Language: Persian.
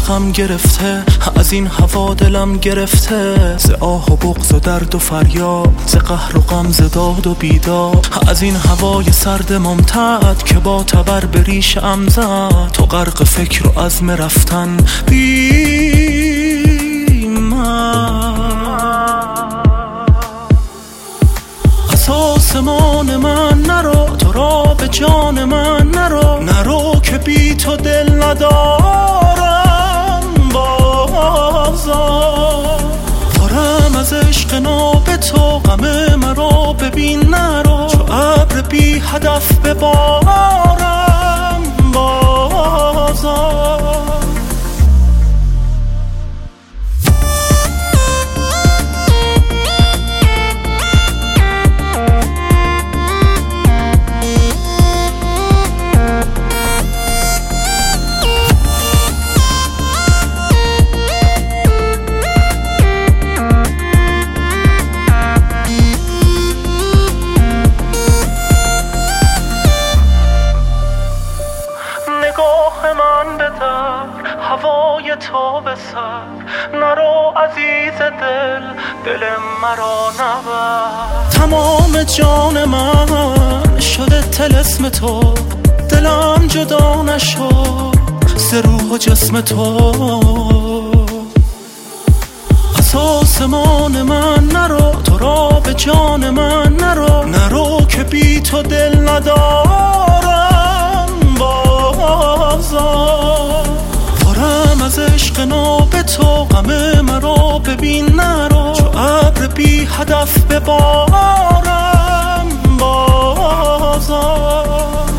عاشقم گرفته، از این هوا دلم گرفته، ز آه و بغض و درد و فریاد، ز قهر و غم، ز داد و بیداد، از این هوای سرد ممتد که با تبر به ریشم زد. تو غرق فکر و عزم رفتن بی من، از آسمان من نرو، تو را به جان من نرو که بی تو دل ندارم بازار. پرم از عشق ناب تو، غم مرا ببین نرو، چو ابر بی هدف ببارم بازار. من بتر هوای تو به سر، نرو عزیز دل مرا نبر. تمام جان من شده طلسم تو، دلم جدا نشد ز روح و جسم تو. از آسمان من نرو، تو را به جان من نرو که بی تو دل ندارم بازار. پرم از عشق ناب تو، غم مرا ببین نرو، چو ابر بی هدف ببارم بازار.